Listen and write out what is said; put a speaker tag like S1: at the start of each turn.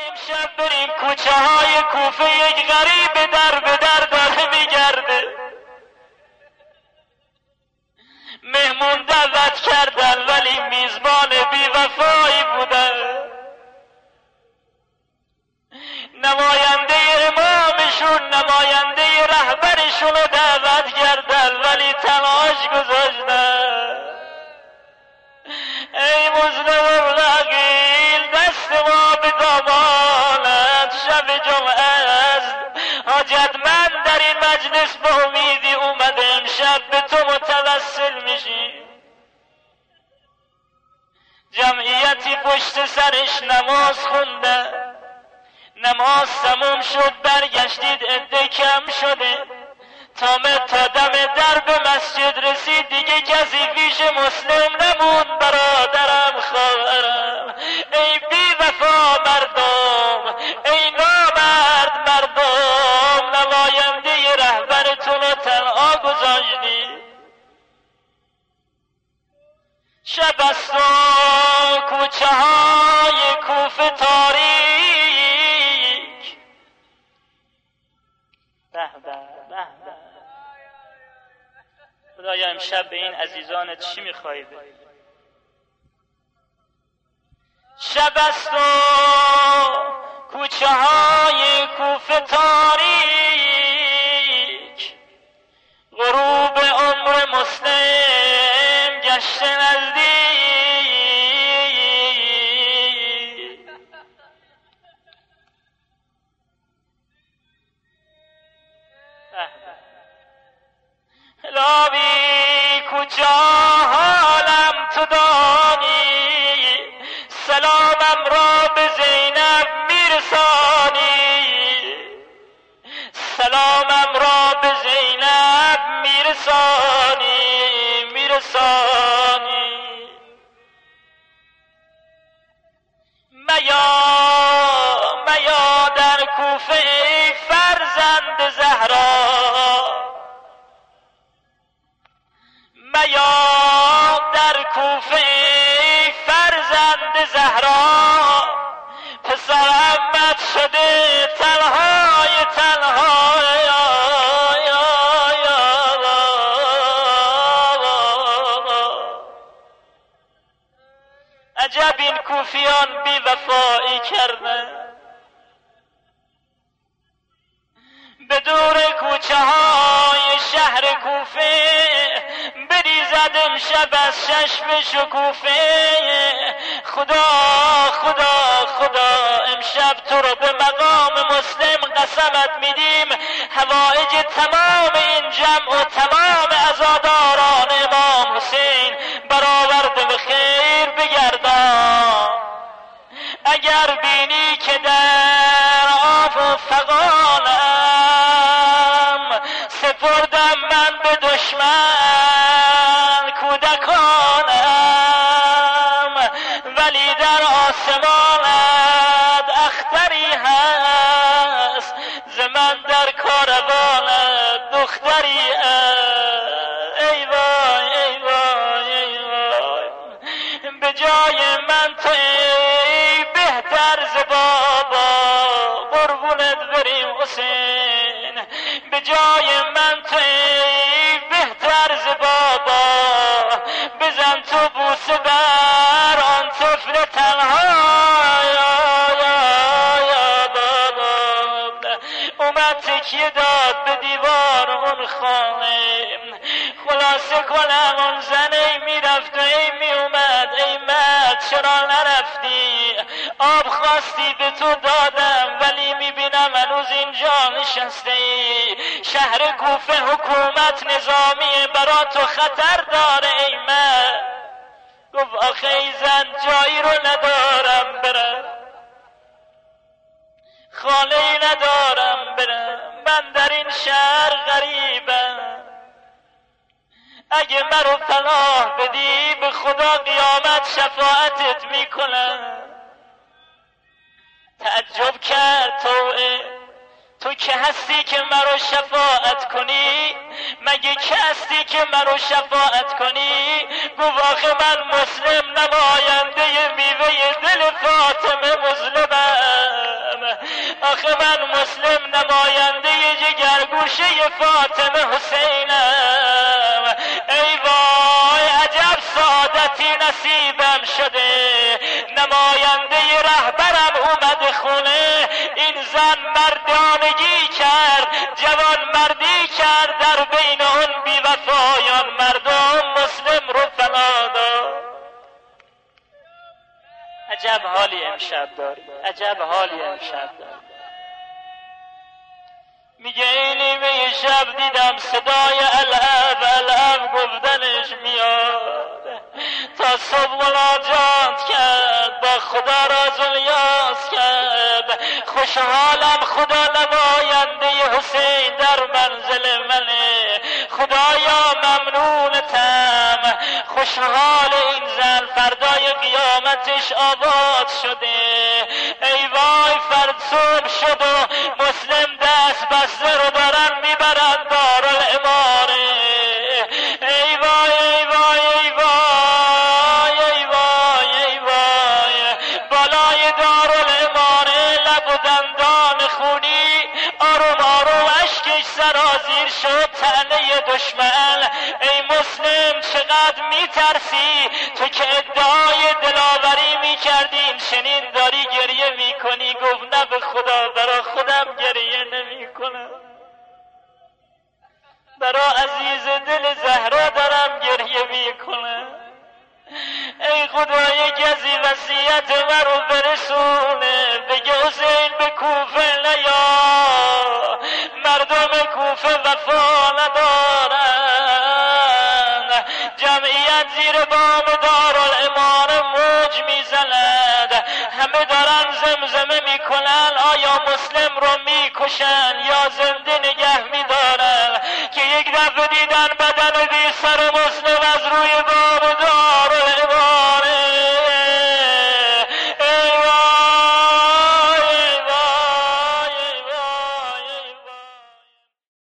S1: امشب بریم کوچه های کوفه، یک غریب در به در داره میگرده. مهمون دعوت کردن ولی میزبان بی وفایی بودن. نماینده امامشون، نماینده رهبرشون رو دعوت کردن ولی تنهاش گذاشتن. ای مظلم العقیل، دست ما به دامانت، شب جمعه است، حاجتمند در این مجلس با امیدی اومده امشب به تو متوسل میشیم. جمعیتی پشت سرش نماز خونده، نماز تموم شد برگشتید عده کم شده. تا دم در به مسجد رسید دیگه کسی پیش مسلم نمون. برادرم خواهرم، ای بی وفا مردم، ای نامرد مردم، نماینده رهبرتون رو تنها گذاشتید. شب است و کوچه های کوفه تاریک. به به به به. خدایا امشب به این عزیزانت چی میخوایی بگی؟ شب است و کوچه های کوفه تاریک، غروب عمر مسلم گشته نزدیک. لاوی کجا حالم تو دانی، سلامم را به زینب میرسانی، سلامم را به زینب میرسانی، میرسانی. میا در کوفه ای فرزند زهرا، میا در کوفه ای فرزند زهرا، پسرمت شده تنهای تنها. عجب این کوفیان بی وفایی کردن. به دور کوچه های شهر کوفه بریزد امشب از چشم شکوفه. خدا خدا خدا، امشب تو رو به مقام مسلم قسمت میدیم، حوائج تمام این جمع و تمام عزاداران امام حسین برآورده به خیر بگردان. اگر بینی که در آب و فغانم سپردم من به دشمن کودکانم، ولی در آسمانت اختری هست، ز من در کاروانت دختری هست. ای وای ای وای ای وای، به جای من تو ای بهتر ز بابا، قربونت بریم حسین، به جای من تو ای بهتر ز بابا، بزن تو بوسه بر آن طفل تنها. اومد تکیه داد به دیوار اون خانه، خلاصه کنم اون زنه میرفت و ای میومد. ای مرد چرا نرفتی؟ آب خواستی به تو دادم ولی میبینم هنوز اینجا نشسته ای. شهر کوفه حکومت نظامی برا تو خطر داره. ای مرد گفت آخه ای زن جایی رو ندارم برم، خانه‌ای ندارم برم، من در این شهر غریبم، اگه مرا پناه بدی به خدا قیامت شفاعتت میکنم. تعجب کرد تو که هستی که مرا شفاعت کنی؟ مگه که هستی که مرا شفاعت کنی؟ گفت آخه من مسلم نماینده میوه دل فاطمه مظلمم. فاطمه حسینم. ای وای عجب سعادتی نصیبم شده، نماینده رهبرم اومد خونه. این زن مردانگی کرد، جوان مردی کرد، در بین اون بیوفایان مردم مسلم رو فنا داد. عجب حالی امشب داری، عجب حالی امشب داری. میگه این نیمه شب دیدم صدای الهب الهب گفتنش میاد، تا صبح مناجات کرد، با خدا راز الیاس کرد. خوشحالم خدا نماینده حسین در منزل منه، خدایا ممنونتم. خوشحال این زن فردای قیامتش آباد شده. ای وای فرد صبح شد و مسلم دست بسته رو دارن میبرن دارالاماره. ای وای ای وای ای وای ای وای ای وای، بالای دارالاماره لب و دندان خونی، آروم آروم اشکش سرازیر شد طعنه دشمن. ای مسلم چقدر میترسی، تو که ادعای دلاوری میکردین شنین داری گریه میکنی. گفت نه به خدا برا خودم گریه نمیکنم، برا عزیز دل زهرا دارم گریه میکنم. ای خدا یک کسی وصیت مرو برسونه، بگه حسین به کوفه نیا، مردم کوفه وفا ندارن. جمعیت زیر بام دارالاماره موج میزند، همه دارن زمزمه میکنن آیا مسلم رو میکشن یا زنده